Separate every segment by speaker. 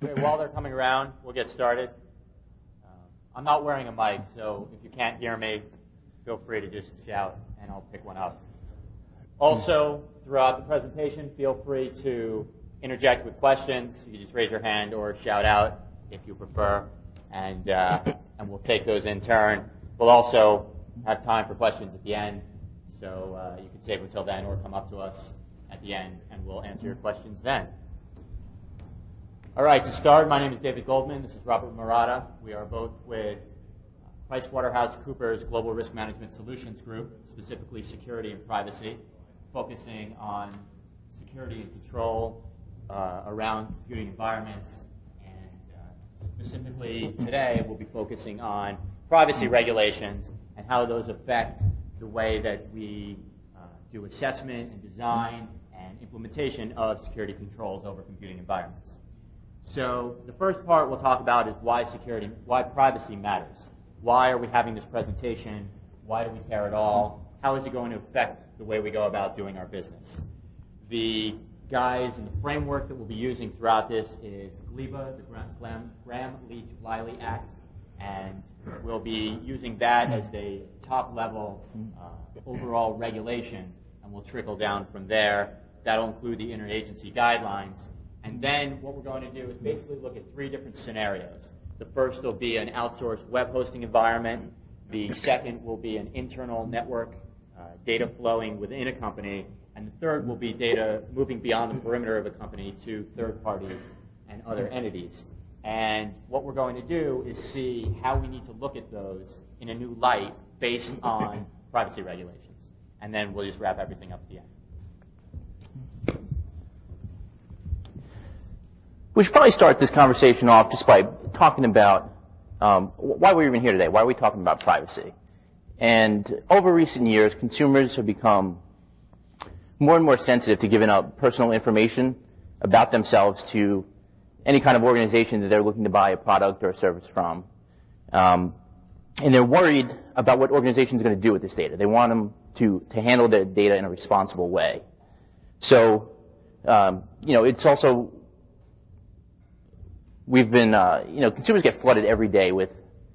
Speaker 1: Okay, while they're coming around, we'll get started. I'm not wearing a mic, so if you can't hear me, feel free to just shout and I'll pick one up. Also, throughout the presentation, feel free to interject with questions. You can just raise your hand or shout out if you prefer, and we'll take those in turn. We'll also have time for questions at the end, so you can save until then or come up to us at the end, and we'll answer your questions then. All right, to start, my name is David Goldman. This is Robert Murata. We are both with PricewaterhouseCoopers Global Risk Management Solutions Group, specifically security and privacy, focusing on security and control around computing environments. And specifically today, we'll be focusing on privacy regulations and how those affect the way that we do assessment and design and implementation of security controls over computing environments. So the first part we'll talk about is why privacy matters. Why are we having this presentation? Why do we care at all? How is it going to affect the way we go about doing our business? The guise and the framework that we'll be using throughout this is GLEBA, the Gramm-Leach-Bliley Act, and we'll be using that as the top-level overall regulation, and we'll trickle down from there. That'll include the interagency guidelines. And then what we're going to do is basically look at three different scenarios. The first will be an outsourced web hosting environment. The second will be an internal network, data flowing within a company. And the third will be data moving beyond the perimeter of a company to third parties and other entities. And what we're going to do is see how we need to look at those in a new light based on privacy regulations. And then we'll just wrap everything up at the end.
Speaker 2: We should probably start this conversation off just by talking about why we're even here today. Why are we talking about privacy? And over recent years, consumers have become more and more sensitive to giving out personal information about themselves to any kind of organization that they're looking to buy a product or a service from. And they're worried about what organizations are going to do with this data. They want them to handle their data in a responsible way. So, it's also... We've been, consumers get flooded every day with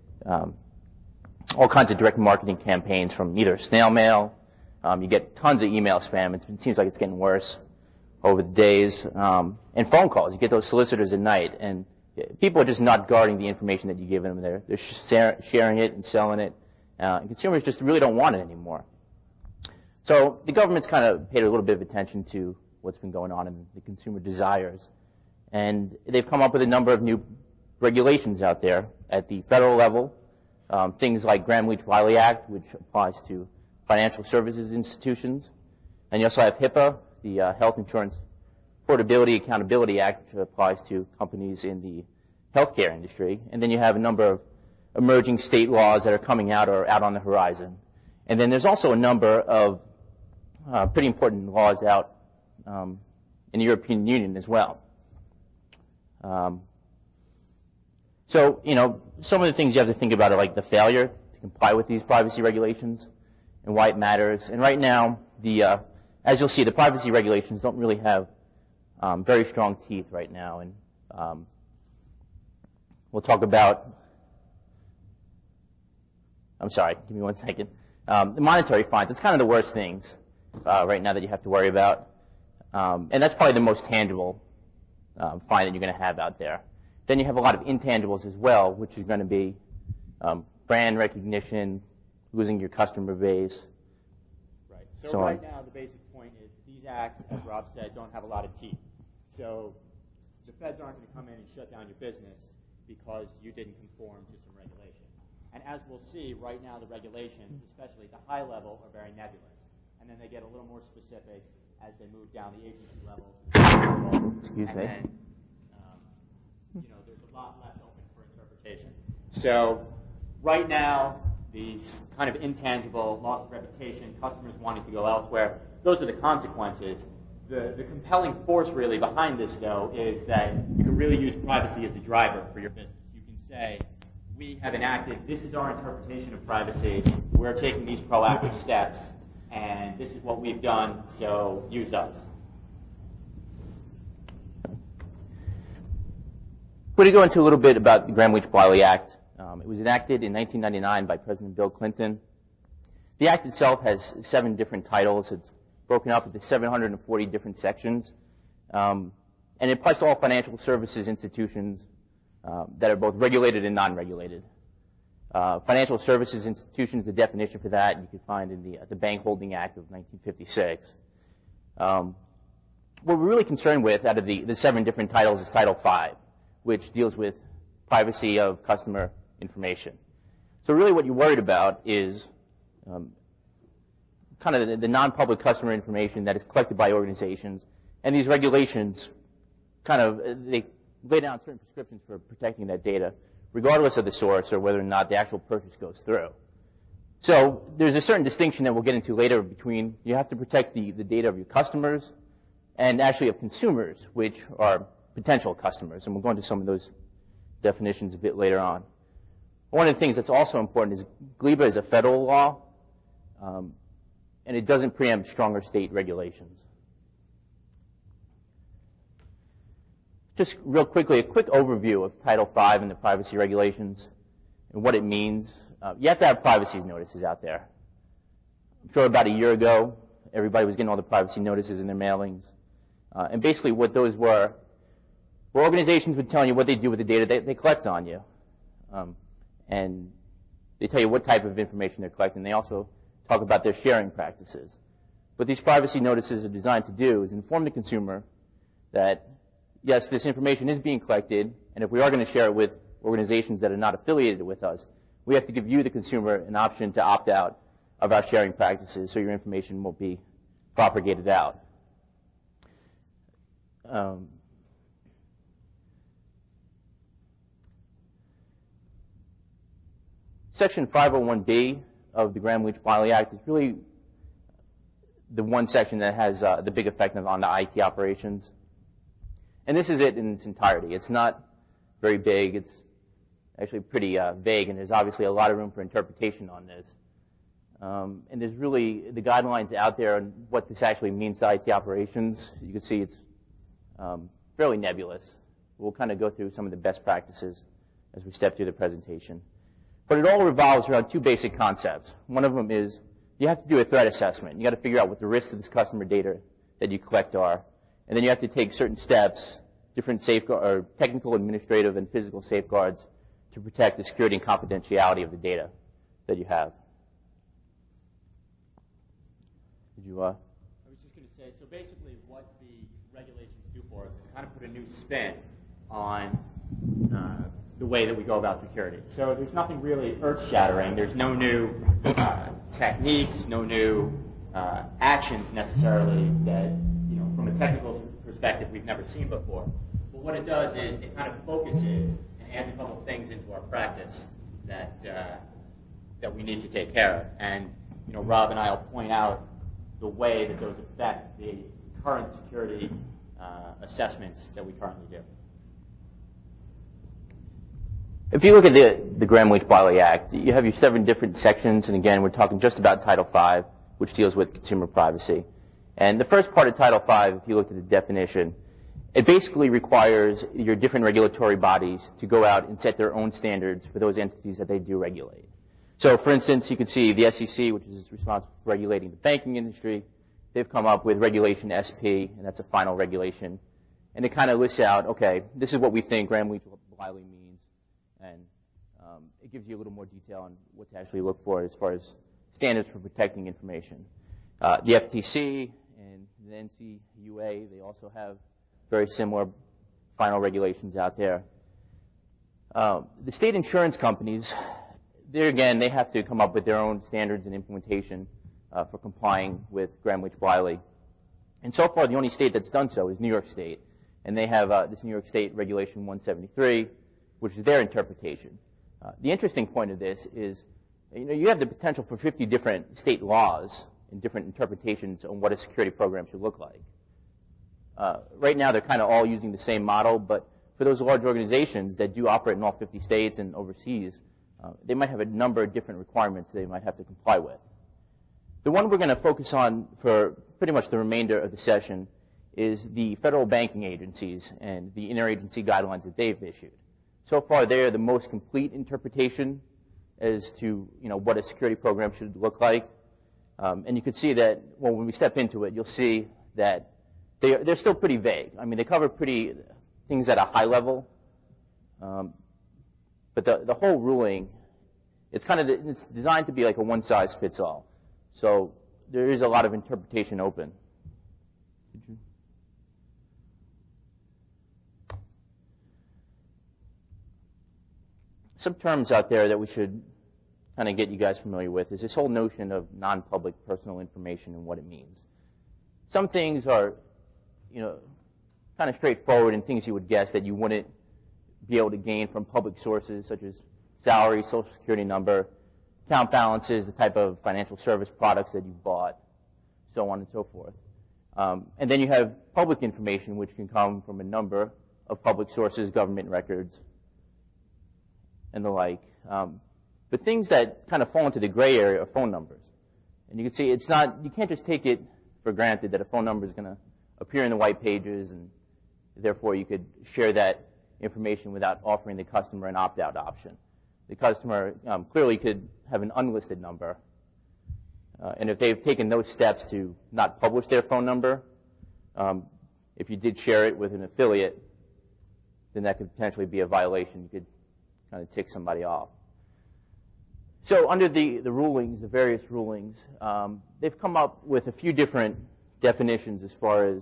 Speaker 2: all kinds of direct marketing campaigns from either snail mail, you get tons of email spam, it seems like it's getting worse over the days, and phone calls. You get those solicitors at night, and people are just not guarding the information that you give them. They're sharing it and selling it, and consumers just really don't want it anymore. So the government's kind of paid a little bit of attention to what's been going on in the consumer desires. And they've come up with a number of new regulations out there at the federal level, things like Gramm-Leach-Bliley Act, which applies to financial services institutions. And you also have HIPAA, the Health Insurance Portability Accountability Act, which applies to companies in the healthcare industry. And then you have a number of emerging state laws that are coming out or out on the horizon. And then there's also a number of pretty important laws out in the European Union as well. So, some of the things you have to think about are like the failure to comply with these privacy regulations and why it matters. And right now, as you'll see, the privacy regulations don't really have very strong teeth right now. And we'll talk about, I'm sorry, give me 1 second. The monetary fines, it's kind of the worst things right now that you have to worry about. And that's probably the most tangible fine that you're going to have out there. Then you have a lot of intangibles as well, which is going to be brand recognition, losing your customer base.
Speaker 1: Right. So right now, the basic point is these acts, as Rob said, don't have a lot of teeth. So the feds aren't going to come in and shut down your business because you didn't conform to some regulation. And as we'll see, right now the regulations, especially at the high level, are very nebulous. And then they get a little more specific as they move down the agency levels.
Speaker 2: Excuse me.
Speaker 1: And then, there's a lot left open for interpretation. So right now, these kind of intangible loss of reputation, customers wanting to go elsewhere, those are the consequences. The compelling force really behind this, though, is that you can really use privacy as a driver for your business. You can say, we have enacted, this is our interpretation of privacy, we're taking these proactive steps, and this is what we've done, so use us.
Speaker 2: We're going to go into a little bit about the Gramm-Leach-Bliley Act. It was enacted in 1999 by President Bill Clinton. The act itself has 7 different titles. It's broken up into 740 different sections. And it applies to all financial services institutions that are both regulated and non-regulated. Financial services institutions, the definition for that you can find in the Bank Holding Act of 1956. What we're really concerned with out of the 7 different titles is Title V, which deals with privacy of customer information. So really what you're worried about is kind of the non-public customer information that is collected by organizations, and these regulations they lay down certain prescriptions for protecting that data, regardless of the source or whether or not the actual purchase goes through. So there's a certain distinction that we'll get into later between you have to protect the data of your customers and actually of consumers, which are potential customers, and we'll go into some of those definitions a bit later on. One of the things that's also important is GLIBA is a federal law, and it doesn't preempt stronger state regulations. Just real quickly, a quick overview of Title V and the privacy regulations and what it means. You have to have privacy notices out there. I'm sure about a year ago, everybody was getting all the privacy notices in their mailings. And basically what those were organizations would tell you what they do with the data they collect on you. And they tell you what type of information they're collecting. They also talk about their sharing practices. What these privacy notices are designed to do is inform the consumer that, yes, this information is being collected, and if we are going to share it with organizations that are not affiliated with us, we have to give you, the consumer, an option to opt out of our sharing practices so your information won't be propagated out. Section 501B of the Gramm-Leach-Bliley Act is really the one section that has the big effect on the IT operations. And this is it in its entirety. It's not very big. It's actually pretty vague, and there's obviously a lot of room for interpretation on this. And there's really the guidelines out there on what this actually means to IT operations. You can see it's fairly nebulous. We'll kind of go through some of the best practices as we step through the presentation. But it all revolves around 2 basic concepts. One of them is you have to do a threat assessment. You got to figure out what the risks of this customer data that you collect are. And then you have to take certain steps, different or technical, administrative, and physical safeguards to protect the security and confidentiality of the data that you have. Did you? I
Speaker 1: was just going to say, so basically what the regulations do for us is kind of put a new spin on the way that we go about security. So there's nothing really earth-shattering. There's no new techniques, no new actions necessarily that, from a technical perspective, we've never seen before. But what it does is it kind of focuses and adds a couple of things into our practice that we need to take care of. And Rob and I will point out the way that those affect the current security assessments that we currently do.
Speaker 2: If you look at the Gramm-Leach-Bliley Act, you have your 7 different sections, and again, we're talking just about Title V, which deals with consumer privacy. And the first part of Title V, if you look at the definition, it basically requires your different regulatory bodies to go out and set their own standards for those entities that they do regulate. So, for instance, you can see the SEC, which is responsible for regulating the banking industry. They've come up with Regulation SP, and that's a final regulation. And it kind of lists out, okay, this is what we think Gramm-Leach-Bliley means. And it gives you a little more detail on what to actually look for as far as standards for protecting information. The FTC and the NCUA, they also have very similar final regulations out there. The state insurance companies, there again, they have to come up with their own standards and implementation for complying with Gramm-Leach-Bliley. And so far, the only state that's done so is New York State. And they have this New York State Regulation 173, which is their interpretation. The interesting point of this is, you have the potential for 50 different state laws and different interpretations on what a security program should look like. Right now, they're kind of all using the same model, but for those large organizations that do operate in all 50 states and overseas, they might have a number of different requirements they might have to comply with. The one we're going to focus on for pretty much the remainder of the session is the federal banking agencies and the interagency guidelines that they've issued. So far, they are the most complete interpretation as to what a security program should look like. And you can see that when we step into it, you'll see that they're still pretty vague. I mean, they cover things at a high level. But the whole ruling, it's designed to be like a one-size-fits-all. So there is a lot of interpretation open. Some terms out there that we should kind of get you guys familiar with is this whole notion of non-public personal information and what it means. Some things are, kind of straightforward and things you would guess that you wouldn't be able to gain from public sources such as salary, social security number, account balances, the type of financial service products that you've bought, so on and so forth. And then you have public information, which can come from a number of public sources, government records, and the like. But things that kind of fall into the gray area are phone numbers. And you can see you can't just take it for granted that a phone number is going to appear in the white pages, and therefore you could share that information without offering the customer an opt-out option. The customer clearly could have an unlisted number, and if they've taken those steps to not publish their phone number, if you did share it with an affiliate, then that could potentially be a violation. You could kind of tick somebody off. So under the rulings, the various rulings, they've come up with a few different definitions as far as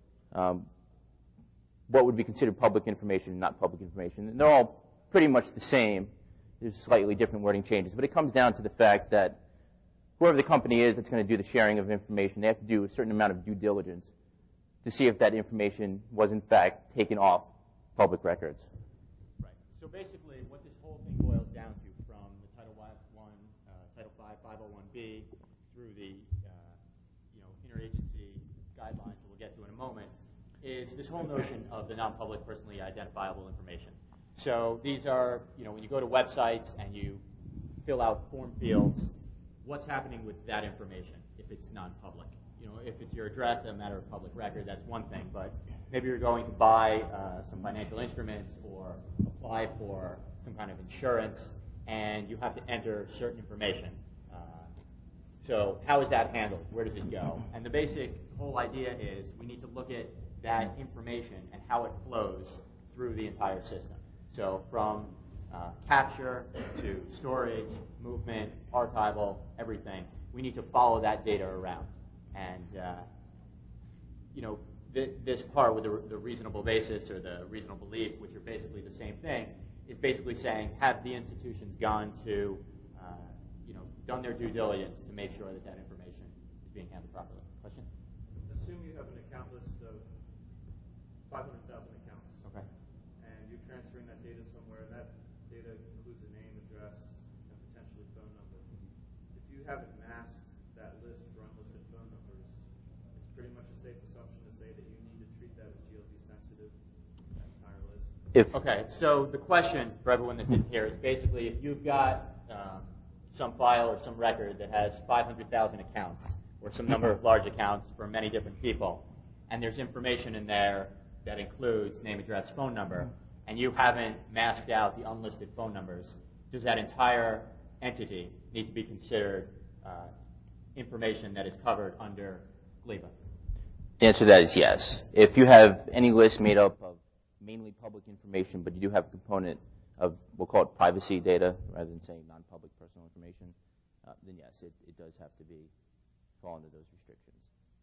Speaker 2: what would be considered public information and not public information. And they're all pretty much the same. There's slightly different wording changes. But it comes down to the fact that whoever the company is that's going to do the sharing of information, they have to do a certain amount of due diligence to see if that information was in fact taken off public records.
Speaker 1: Right. So basically what this whole thing boils down to, from the Title V 501B through the interagency guidelines that we'll get to in a moment, is this whole notion of the non-public personally identifiable information. So these are, when you go to websites and you fill out form fields, what's happening with that information if it's non-public? If it's your address, a matter of public record, that's one thing. But maybe you're going to buy some financial instruments or apply for some kind of insurance, and you have to enter certain information. So how is that handled? Where does it go? And the basic whole idea is we need to look at that information and how it flows through the entire system. So from capture to storage, movement, archival, everything, we need to follow that data around. And this part with the reasonable basis or the reasonable belief, which are basically the same thing, is basically saying, have the institutions gone to done their due diligence to make sure that information is being handled properly. Question?
Speaker 3: Assume you have an account list of 500,000 accounts.
Speaker 1: Okay.
Speaker 3: And you're transferring that data somewhere, and that data includes a name, address, and potentially phone number. If you haven't masked that list for unlisted phone numbers, it's pretty much a safe assumption to say that you need to treat that as GLB sensitive, that entire list.
Speaker 1: Okay, so the question for everyone that's in here is basically, if you've got some file or some record that has 500,000 accounts or some number of large accounts for many different people, and there's information in there that includes name, address, phone number, and you haven't masked out the unlisted phone numbers, does that entire entity need to be considered information that is covered under GLBA?
Speaker 2: The answer to that is yes. If you have any list made up of mainly public information, but you do have a component of, we'll call it privacy data, rather than saying non-public personal information, then yes, it does have to fall under those restrictions.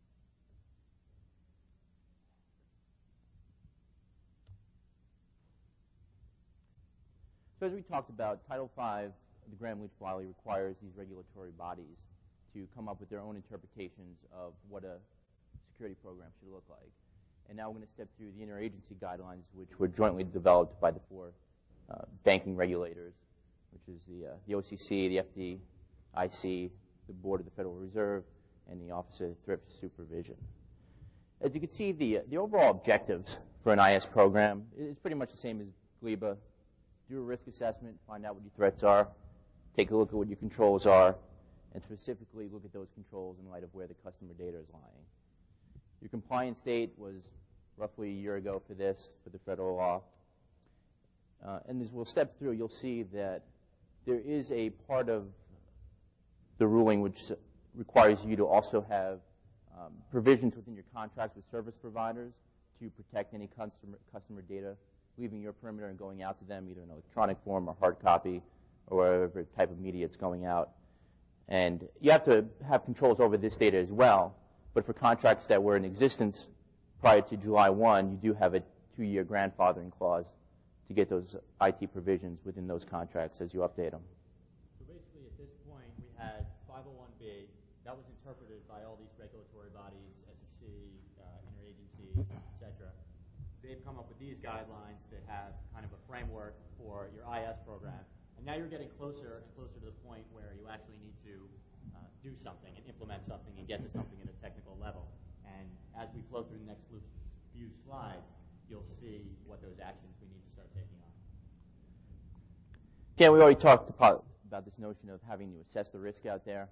Speaker 2: So as we talked about, Title V of the Gramm-Leach-Bliley requires these regulatory bodies to come up with their own interpretations of what a security program should look like. And now we're going to step through the interagency guidelines, which were jointly developed by the four banking regulators, which is the OCC, the FDIC, the Board of the Federal Reserve, and the Office of Thrift Supervision. As you can see, the overall objectives for an IS program is pretty much the same as GLBA. Do a risk assessment, find out what your threats are, take a look at what your controls are, and specifically look at those controls in light of where the customer data is lying. Your compliance date was roughly a year ago for the federal law. And as we'll step through, you'll see that there is a part of the ruling which requires you to also have provisions within your contracts with service providers to protect any customer data leaving your perimeter and going out to them, either in electronic form or hard copy or whatever type of media it's going out. And you have to have controls over this data as well. But for contracts that were in existence prior to July 1, you do have a 2-year grandfathering clause to get those IT provisions within those contracts as you update them.
Speaker 1: So basically at this point we had 501B that was interpreted by all these regulatory bodies, SEC, interagencies, etc. They've come up with these guidelines that have kind of a framework for your IS program. And now you're getting closer and closer to the point where you actually need to do something and implement something and get to something at a technical level. And as we flow through the next few slides, you'll see what those actions we need to start taking on.
Speaker 2: Yeah, we already talked about this notion of having to assess the risk out there.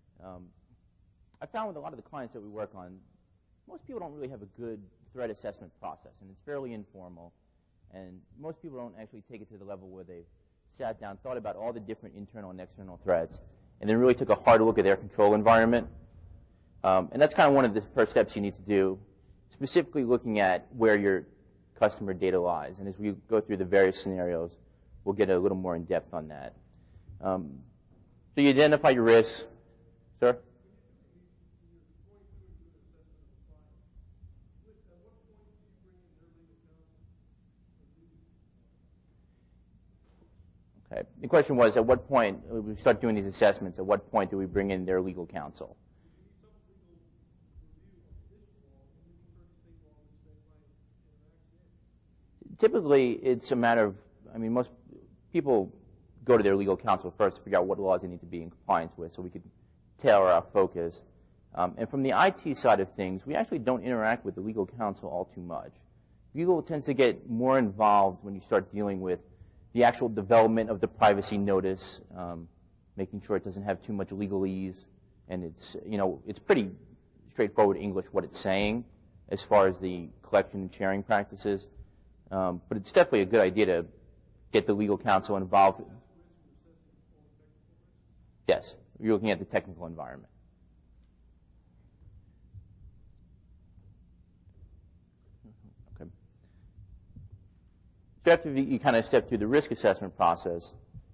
Speaker 2: I found with a lot of the clients that we work on, most people don't really have a good threat assessment process, and it's fairly informal. And most people don't actually take it to the level where they've sat down, thought about all the different internal and external threats, and then really took a hard look at their control environment. And that's kind of one of the first steps you need to do, specifically looking at where your customer data lies. And as we go through the various scenarios, we'll get a little more in depth on that. So you identify your risks. Sir? Okay. The question was, at what point we start doing these assessments, at what point do we bring in their legal counsel? Typically, it's a matter of, most people go to their legal counsel first to figure out what laws they need to be in compliance with so we could tailor our focus. And from the IT side of things, we actually don't interact with the legal counsel all too much. Legal tends to get more involved when you start dealing with the actual development of the privacy notice, making sure it doesn't have too much legalese, and it's pretty straightforward English what it's saying as far as the collection and sharing practices. But it's definitely a good idea to get the legal counsel involved. Yes, you're looking at the technical environment. Okay. So after you kind of step through the risk assessment process,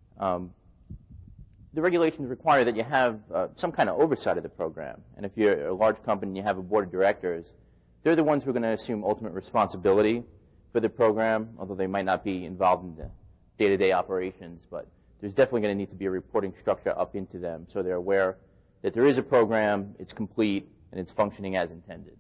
Speaker 2: the regulations require that you have some kind of oversight of the program. And if you're a large company and you have a board of directors, they're the ones who are going to assume ultimate responsibility for the program, although they might not be involved in the day-to-day operations. But there's definitely going to need to be a reporting structure up into them so they're aware that there is a program, it's complete, and it's functioning as intended.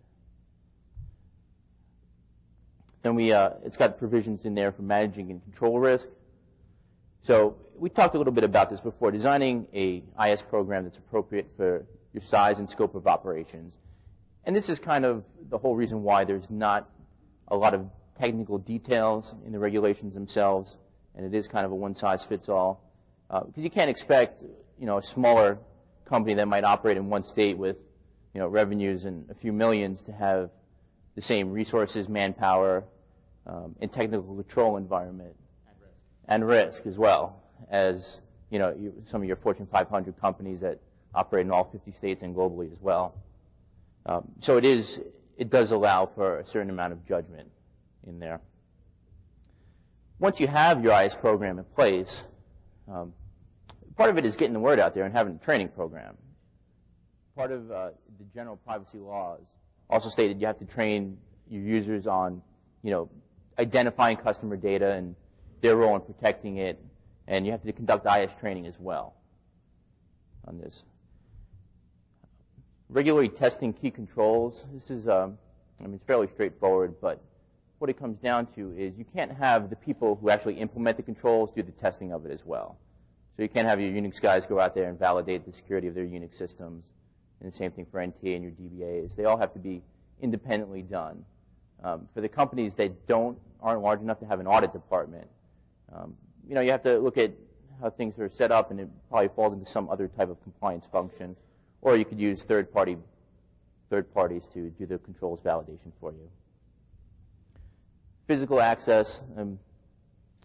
Speaker 2: Then it's got provisions in there for managing and control risk. So we talked a little bit about this before, designing a IS program that's appropriate for your size and scope of operations. And this is kind of the whole reason why there's not a lot of technical details in the regulations themselves, and it is kind of a one-size-fits-all. Because you can't expect, a smaller company that might operate in one state with, revenues and a few millions to have the same resources, manpower, and technical control environment. And risk as well as, some of your Fortune 500 companies that operate in all 50 states and globally as well. So it does allow for a certain amount of judgment in there. Once you have your IS program in place, part of it is getting the word out there and having a training program. Part of the general privacy laws also stated you have to train your users on, identifying customer data and their role in protecting it, and you have to conduct IS training as well on this. Regularly testing key controls. This is, it's fairly straightforward, but what it comes down to is you can't have the people who actually implement the controls do the testing of it as well. So you can't have your Unix guys go out there and validate the security of their Unix systems, and the same thing for NTA and your DBAs. They all have to be independently done. For the companies that aren't large enough to have an audit department, you have to look at how things are set up, and it probably falls into some other type of compliance function. Or you could use third parties to do the controls validation for you. Physical access.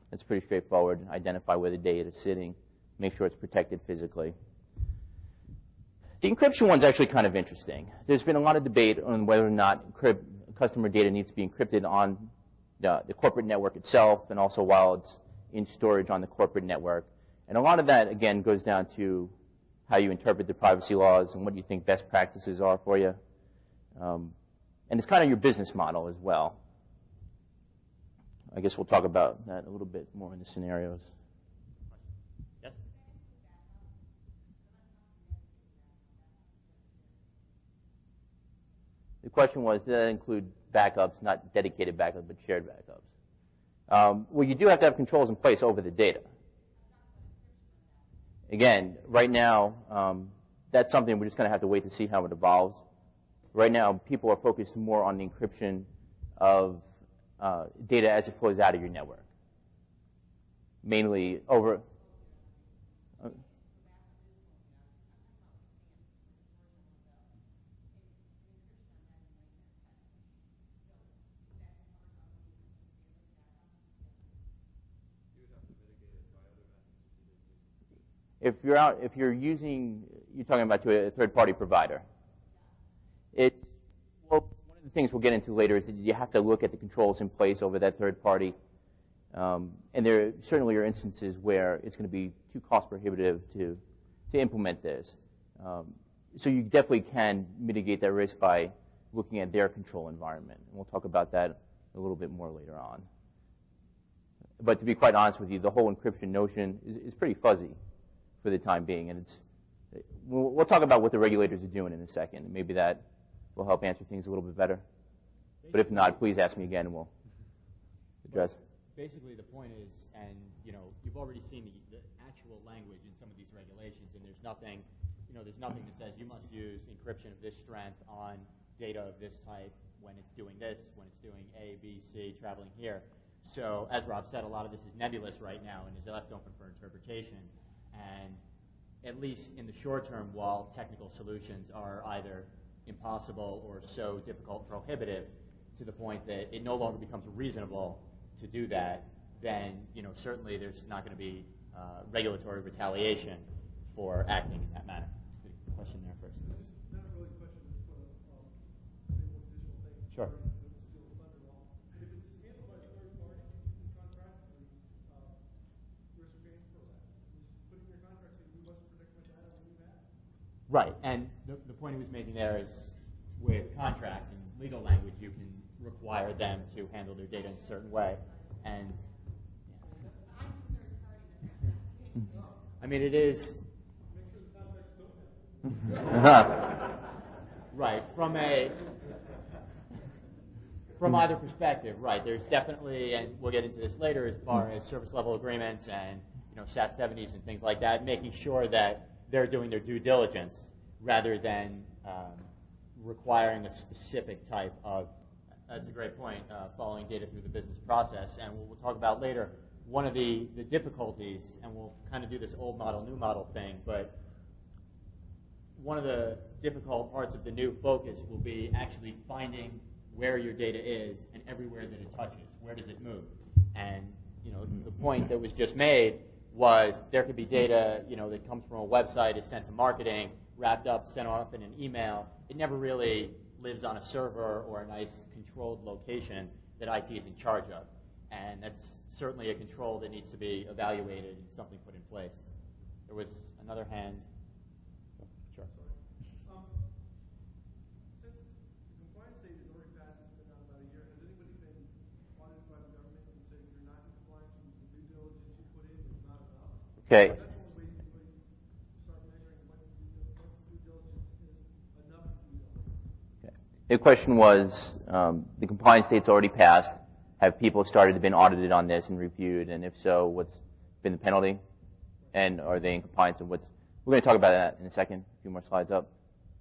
Speaker 2: It's pretty straightforward. Identify where the data is sitting, make sure it's protected physically. The encryption one's actually kind of interesting. There's been a lot of debate on whether or not customer data needs to be encrypted on the corporate network itself and also while it's in storage on the corporate network. And a lot of that, again, goes down to how you interpret the privacy laws and what you think best practices are for you. And it's kind of your business model as well. I guess we'll talk about that a little bit more in the scenarios.
Speaker 1: Yes?
Speaker 2: The question was, did that include backups, not dedicated backups, but shared backups? Well, you do have to have controls in place over the data. Again, right now, that's something we're just going to have to wait to see how it evolves. Right now, people are focused more on the encryption of data as it flows out of your network. Mainly over... If you're talking about to a third-party provider. One of the things we'll get into later is that you have to look at the controls in place over that third party. And there certainly are instances where it's going to be too cost prohibitive to implement this. So you definitely can mitigate that risk by looking at their control environment. And we'll talk about that a little bit more later on. But to be quite honest with you, the whole encryption notion is pretty fuzzy for the time being. And we'll talk about what the regulators are doing in a second. And maybe that will help answer things a little bit better. But if not, please ask me again and we'll address.
Speaker 1: Basically, the point is, and you've already seen the actual language in some of these regulations, and there's nothing that says you must use encryption of this strength on data of this type when it's doing this, when it's doing A, B, C, traveling here. So, as Rob said, a lot of this is nebulous right now and is left open for interpretation. And at least in the short term, while technical solutions are either impossible or so difficult, prohibitive, to the point that it no longer becomes reasonable to do that, then certainly there's not going to be regulatory retaliation for acting in that manner. Good question there first.
Speaker 4: Not really a question, just want to say one additional thing.
Speaker 1: Sure.
Speaker 4: If it's handled by a third party contract, risk transfer that. Just put in your contract saying we must protect my data when you have.
Speaker 1: Right, and the point he was making there is with contracts and legal language, you can require them to handle their data in a certain way. And I mean, it is right from either perspective. Right, there's definitely, and we'll get into this later, as far as service level agreements and SAT 70s and things like that, making sure that they're doing their due diligence rather than requiring a specific type of. That's a great point, following data through the business process. And we'll talk about later, one of the difficulties, and we'll kind of do this old model, new model thing, but one of the difficult parts of the new focus will be actually finding where your data is and everywhere that it touches. Where does it move? And, the point that was just made was there could be data, that comes from a website, is sent to marketing, wrapped up, sent off in an email. It never really lives on a server or a nice controlled location that IT is in charge of. And that's certainly a control that needs to be evaluated and something put in place. There was another hand. Sure.
Speaker 4: Since the compliance date is already passed, it's been out about a year, has anybody been audited by the government and said if you're not in compliance with the due diligence you put in, it's not enough?
Speaker 2: Okay.
Speaker 4: That's one way you start measuring what due diligence is enough due diligence.
Speaker 2: The question was, the compliance date's already passed. Have people started to been audited on this and reviewed? And if so, what's been the penalty? And are they in compliance? And we're going to talk about that in a second. A few more slides up.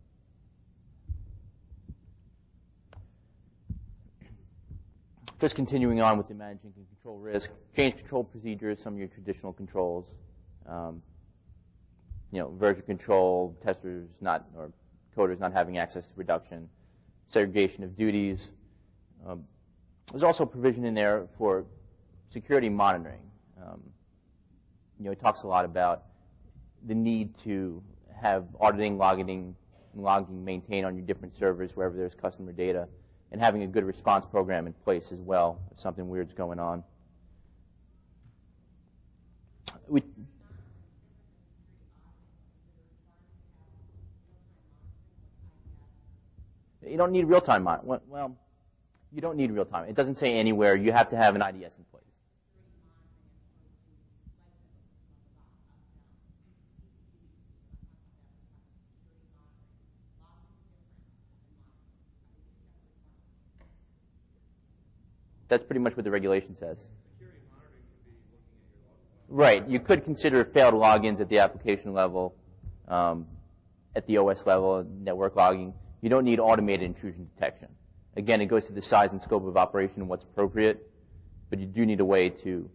Speaker 2: Just continuing on with the managing and control risk. Change control procedures, some of your traditional controls. Version control, testers or coders not having access to production. Segregation of duties. There's also provision in there for security monitoring. It talks a lot about the need to have auditing, logging maintained on your different servers wherever there's customer data, and having a good response program in place as well if something weird's going on. You don't need real-time monitoring. Well, you don't need real-time. It doesn't say anywhere you have to have an IDS in place. That's pretty much what the regulation says.
Speaker 3: Security monitoring could be looking at your log file.
Speaker 2: Right. You could consider failed logins at the application level, at the OS level, network logging. You don't need automated intrusion detection. Again, it goes to the size and scope of operation and what's appropriate, but you do need a way to.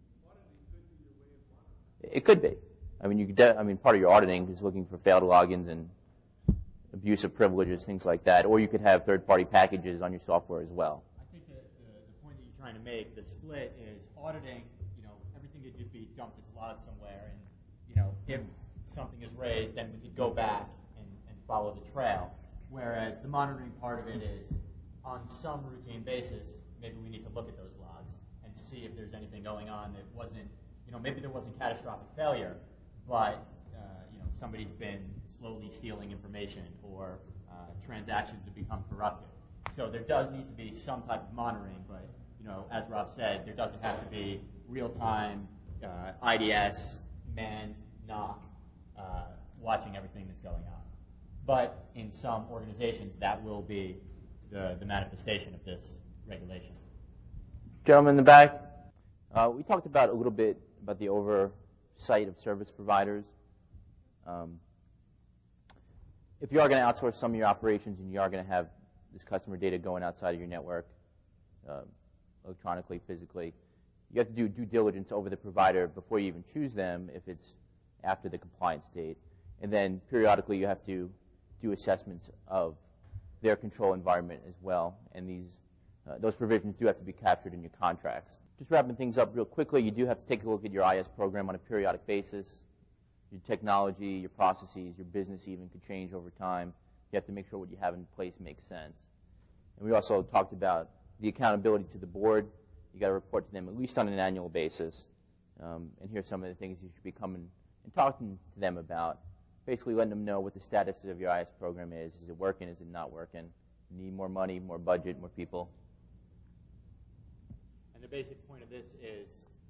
Speaker 2: It could be. I mean, part of your auditing is looking for failed logins and abuse of privileges, things like that. Or you could have third-party packages on your software as well.
Speaker 1: I think that the point that you're trying to make, the split is auditing. Everything could just be dumped into log somewhere, and if something is raised, then we could go back and follow the trail. Whereas the monitoring part of it is, on some routine basis, maybe we need to look at those logs and see if there's anything going on that wasn't, maybe there wasn't catastrophic failure, but somebody's been slowly stealing information or transactions have become corrupted. So there does need to be some type of monitoring, but as Rob said, there doesn't have to be real-time IDS, manned, NOC, watching everything that's going on. But in some organizations, that will be the manifestation of this regulation.
Speaker 2: Gentleman in the back, we talked about a little bit about the oversight of service providers. If you are going to outsource some of your operations and you are going to have this customer data going outside of your network, electronically, physically, you have to do due diligence over the provider before you even choose them if it's after the compliance date. And then periodically you have to do assessments of their control environment as well. And those provisions do have to be captured in your contracts. Just wrapping things up real quickly, you do have to take a look at your IS program on a periodic basis. Your technology, your processes, your business even could change over time. You have to make sure what you have in place makes sense. And we also talked about the accountability to the board. You got to report to them at least on an annual basis. And here's some of the things you should be coming and talking to them about. Basically letting them know what the status of your IS program is. Is it working? Is it not working? You need more money, more budget, more people.
Speaker 1: And the basic point of this is,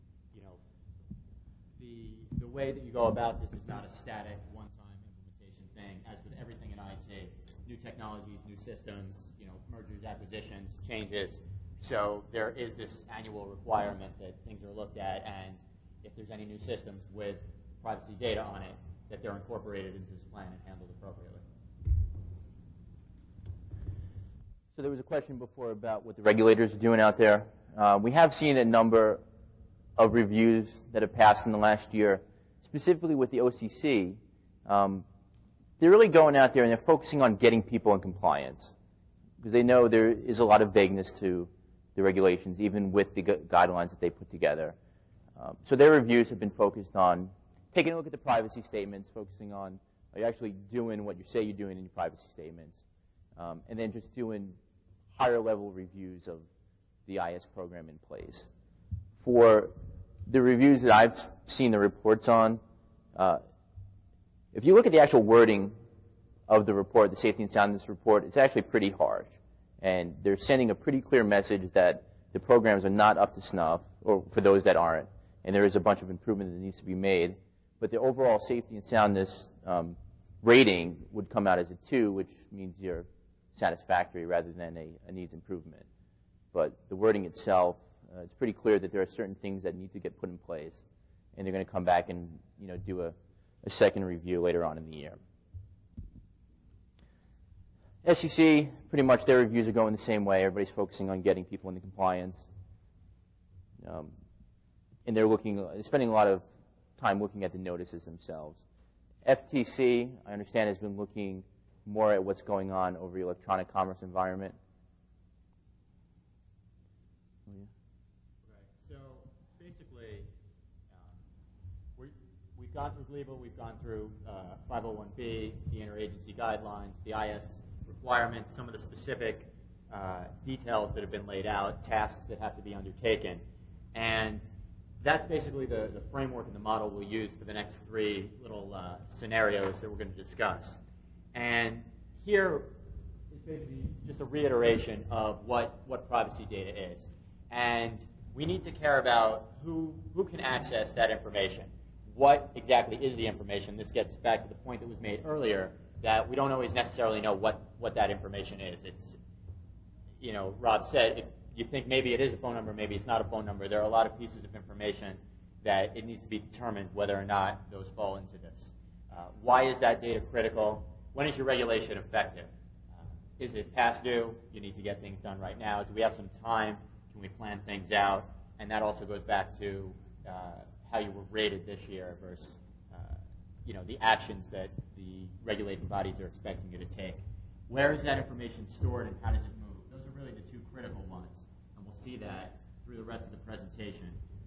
Speaker 1: the way that you go about this is not a static, one-time implementation thing. As with everything in IT, new technologies, new systems, mergers, acquisitions, changes. So there is this annual requirement that things are looked at, and if there's any new systems with privacy data on it, that they're incorporated into this plan and handled appropriately.
Speaker 2: So there was a question before about what the regulators are doing out there. We have seen a number of reviews that have passed in the last year, specifically with the OCC. They're really going out there and they're focusing on getting people in compliance because they know there is a lot of vagueness to the regulations, even with the guidelines that they put together. So their reviews have been focused on taking a look at the privacy statements, focusing on are you actually doing what you say you're doing in your privacy statements, and then just doing higher level reviews of the IS program in place. For the reviews that I've seen the reports on, if you look at the actual wording of the report, the safety and soundness report, it's actually pretty harsh. And they're sending a pretty clear message that the programs are not up to snuff, or for those that aren't, and there is a bunch of improvement that needs to be made. But the overall safety and soundness rating would come out as a 2, which means you're satisfactory rather than a needs improvement. But the wording itself, it's pretty clear that there are certain things that need to get put in place, and they're going to come back and do a second review later on in the year. SEC, pretty much their reviews are going the same way. Everybody's focusing on getting people into compliance. And they're spending a lot of time looking at the notices themselves. FTC, I understand, has been looking more at what's going on over the electronic commerce environment.
Speaker 1: Right. So basically, we've gone through GLEBA, we've gone through 501B, the interagency guidelines, the IS requirements, some of the specific details that have been laid out, tasks that have to be undertaken. And that's basically the framework and the model we'll use for the next three little scenarios that we're going to discuss. And here is basically just a reiteration of what privacy data is. And we need to care about who can access that information. What exactly is the information? This gets back to the point that was made earlier, that we don't always necessarily know what that information is. It's, you know, Rob said, you think maybe it is a phone number, maybe it's not a phone number. There are a lot of pieces of information that it needs to be determined whether or not those fall into this. Why is that data critical? When is your regulation effective? Is it past due? You need to get things done right now. Do we have some time? Can we plan things out? And that also goes back to how you were rated this year versus you know, the actions that the regulating bodies are expecting you to take. Where is that information stored and how does it move? Those are really the two critical ones. And we'll see that through the rest of the presentation.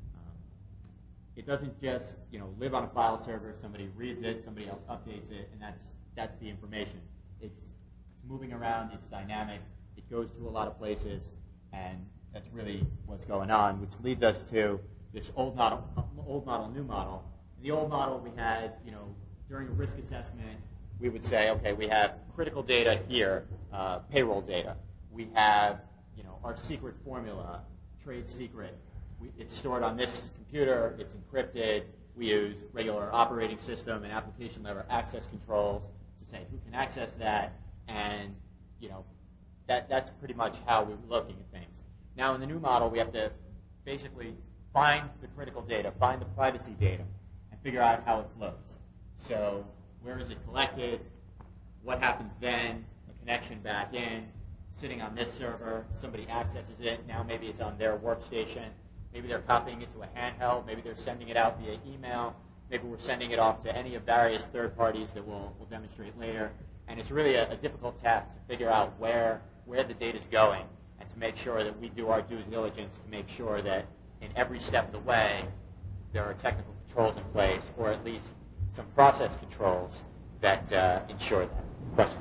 Speaker 1: It doesn't just, you know, live on a file server, somebody reads it, somebody else updates it, and that's the information. It's moving around, it's dynamic, it goes to a lot of places, and that's really what's going on, which leads us to this old model, new model. In the old model we had, you know, during a risk assessment, we would say, okay, we have critical data here, payroll data. We have, you know, our secret formula, trade secret. It's stored on this computer, it's encrypted. We use regular operating system and application level access controls to say who can access that, and, you know, that's pretty much how we're looking at things. Now in the new model, we have to basically find the critical data, find the privacy data, and figure out how it flows. So where is it collected? What happens then? A connection back in, sitting on this server, somebody accesses it, now maybe it's on their workstation, maybe they're copying it to a handheld, maybe they're sending it out via email, maybe we're sending it off to any of various third parties that we'll demonstrate later. And it's really a difficult task to figure out where the data is going and to make sure that we do our due diligence to make sure that in every step of the way there are technical controls in place, or at least some process controls that ensure that. Question?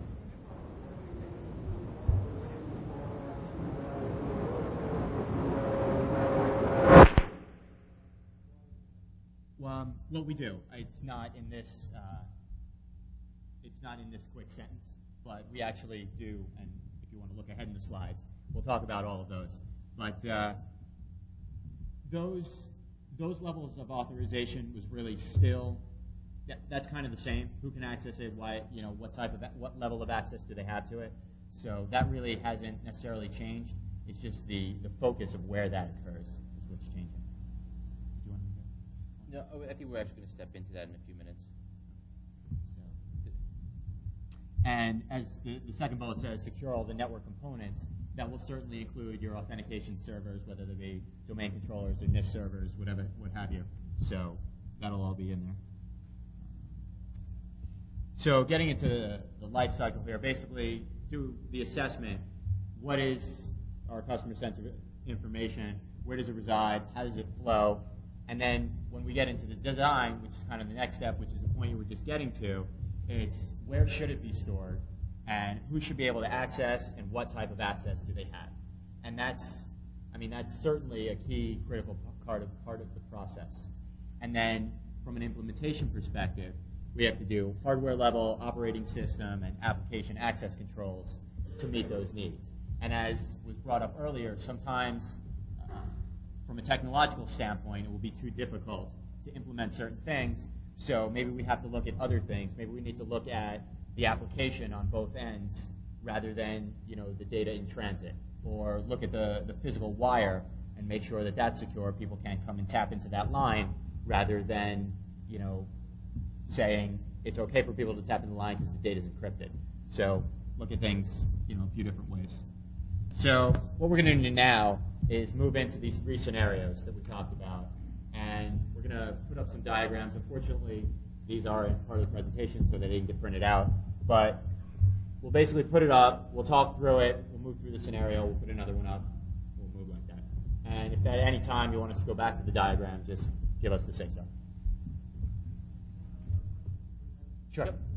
Speaker 1: Well, we do. It's not in this. It's not in this quick sentence, but we actually do. And if you want to look ahead in the slides, we'll talk about all of those. But those levels of authorization was really still. That's kind of the same. Who can access it? Why? You know, what level of access do they have to it? So that really hasn't necessarily changed. It's just the focus of where that occurs is what's changing. Do you want to go?
Speaker 2: No, I think we're actually going to step into that in a few minutes.
Speaker 1: And as the second bullet says, secure all the network components. That will certainly include your authentication servers, whether they be domain controllers or NIST servers, whatever, what have you. So that'll all be in there. So getting into the life cycle here, basically do the assessment. What is our customer-sensitive information? Where does it reside? How does it flow? And then when we get into the design, which is kind of the next step, which is the point you were just getting to, it's where should it be stored, and who should be able to access, and what type of access do they have? And that's certainly a key critical part of the process. And then from an implementation perspective, we have to do hardware level operating system and application access controls to meet those needs. And as was brought up earlier, sometimes from a technological standpoint, it will be too difficult to implement certain things. So maybe we have to look at other things. Maybe we need to look at the application on both ends rather than, you know, the data in transit, or look at the physical wire and make sure that that's secure. People can't come and tap into that line rather than, you know, saying it's okay for people to tap into the line because the data is encrypted. So look at things, you know, a few different ways. So what we're going to do now is move into these three scenarios that we talked about, and we're going to put up some diagrams. Unfortunately, these are in part of the presentation, so they didn't get printed out. But we'll basically put it up. We'll talk through it. We'll move through the scenario. We'll put another one up. We'll move like that. And if at any time you want us to go back to the diagram, just give us the say-so.
Speaker 5: Sure.
Speaker 2: Yep.